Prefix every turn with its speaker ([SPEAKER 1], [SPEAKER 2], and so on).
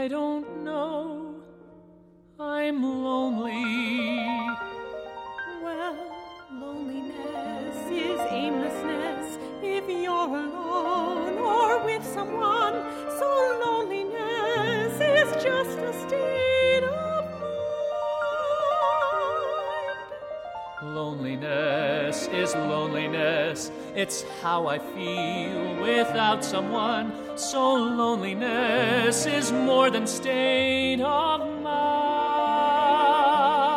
[SPEAKER 1] I don't know. I'm lonely.
[SPEAKER 2] Well, loneliness is aimlessness if you're alone or with someone. So loneliness is just a state of mind.
[SPEAKER 1] Loneliness is loneliness. It's how I feel without someone. So loneliness is more than state of